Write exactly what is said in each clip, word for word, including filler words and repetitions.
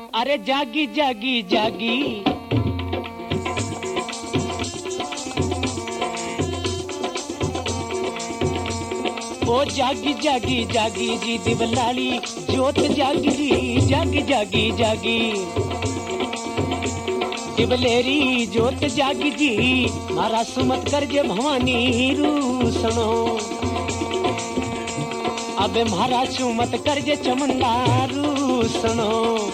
अरे जागी जागी जागी ओ जागी जागी जागी जी दिवलाली जोत जागी जी जागी जागी जागी दिवलेरी जोत जागी जी मारा सुमत कर जे भवानी रू सुनो अबे मारा सुमत कर जे चमंदारू सुनो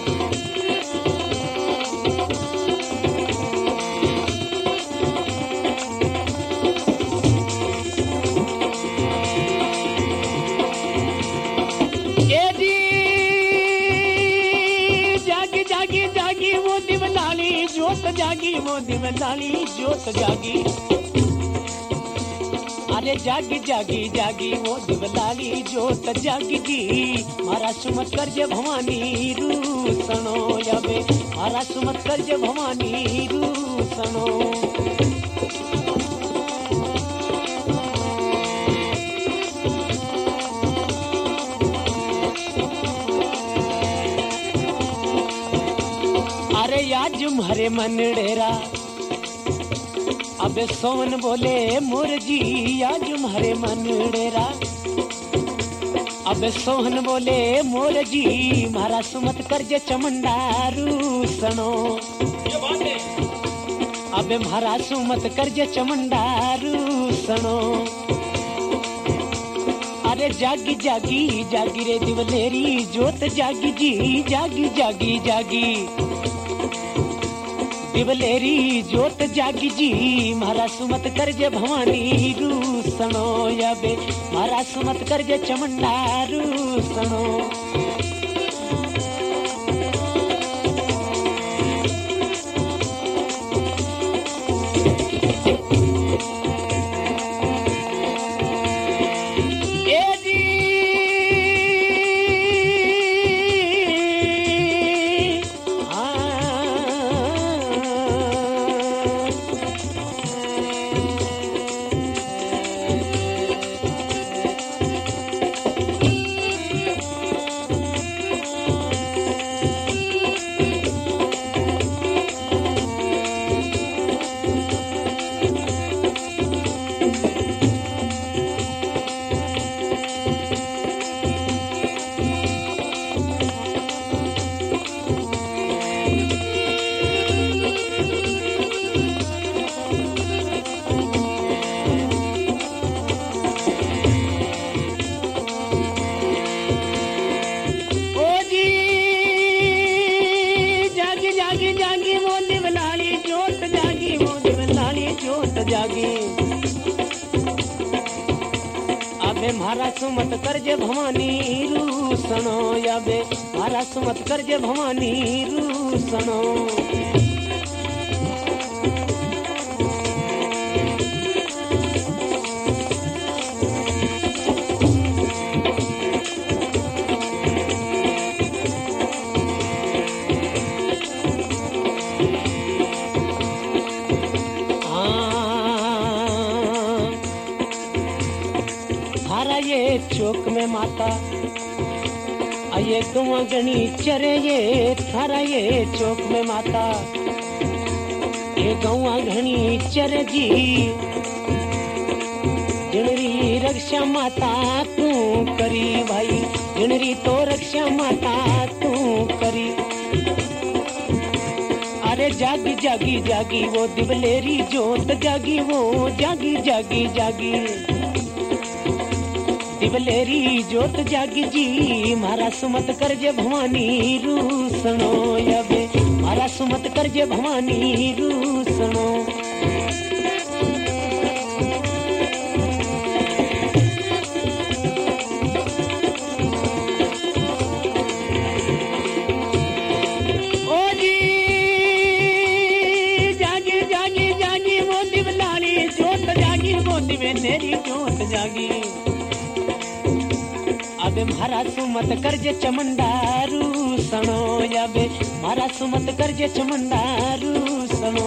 जोत जागी वो दिवलाली जोत जागी अरे जागी जागी जागी वो दिवलाली जोत जागी जी मारा सुमत कर जे भवानी रू सनो याबे मारा सुमत कर जे भवानी रू सनो अरे याज हरे मनडेरा अबे सोन बोले मुरजी याज हरे मनडेरा अबे सोहन बोले मोरजी मारा सुमत कर जे चमंडारू सनो अबे मारा सुमत कर जे चमंडारू सनो अरे जागी जागी जागी रे दिवलेरी जोत जागी जी जागी जागी जागी दिवलेरी जोत जागी जी मारा सुमत कर जे भवानी रू सनो याबे मारा सुमत कर जे चमंडारू सनो जागी अबे मारा सुमत कर जे भवानी रू सनो याबे मारा सुमत कर जे भवानी रू सनो ये चौक में माता ये गवा गणी चरे ये थारा ये चौक में माता ये गवा घनी चरे जी जिनरी रक्षा माता तू करी भाई जिनरी तो रक्षा माता तू करी अरे जागी जागी जागी वो दिवलेरी जोत जागी वो जागी जागी जागी दिवलेरी जोत जागी जी मारा सुमत कर जे भवानी रू सनो याबे मारा सुमत कर जे भवानी रू सनो ओ जी जागी जागी जागी वो दिवलाली जोत जागी वो दिवलेरी जोत जागी अबे मारा सुमत कर जे चमंडारू सनो याबे मारा सुमत कर जे चमंडारू सनो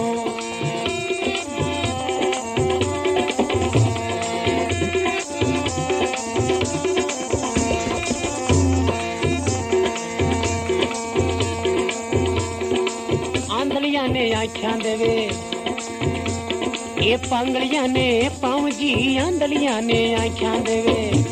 ने आख्या देवे ये पांगलिया ने पाँव जी आंदलिया ने आख्या देवे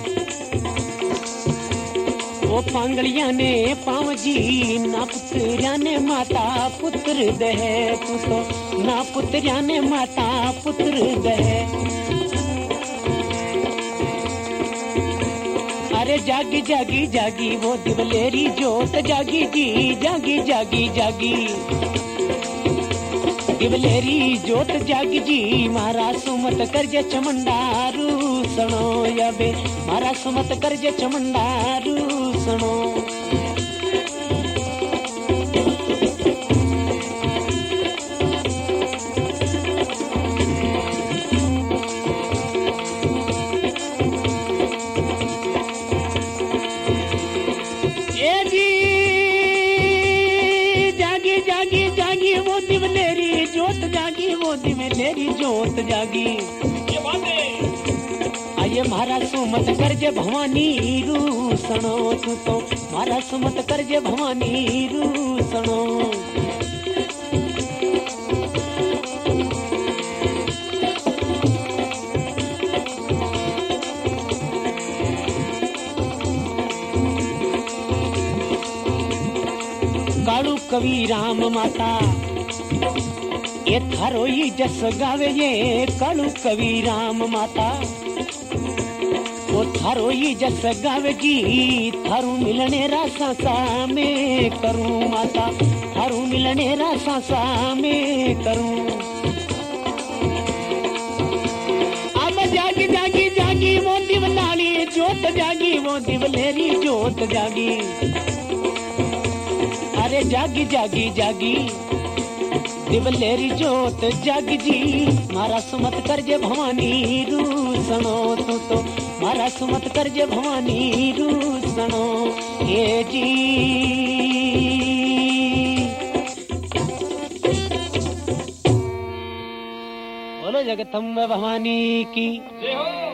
वो पांगलिया ने पाँव जी ना पुत्रिया ने माता पुत्र दहे तू तो ना पुत्रिया ने माता पुत्र दहे अरे जागी जागी जागी वो दिवलेरी जोत जागी जी जागी जागी जागी दिवलेरी जोत जागी जी मारा सुमत करजे चमंडारू सणो याबे मारा सुमत करजे चमंडारू सणो दिवलेरी जोत जागी ये बातें आये मारा सुमत करजे भवानी रूसणो तू तो मारा सुमत करजे भवानी रूसणो कालू कवि राम माता ये थारो ही जस गावे ये कालू कवि राम माता वो थारो ही जस गावे जी थारू मिलने रासा सा में करूं माता थारू मिलने रासा सा में करूं अब जागी जागी जागी वो दिवलाली जोत जागी वो दिवलेरी जोत जागी अरे जागी जागी जागी दिवलेरी जोत जग जी मारा सुमत करजे भवानी रूसणो तू तो मारा सुमत करजे भवानी रूसणो ये जी बोलो जगदम्बा भवानी की जय हो।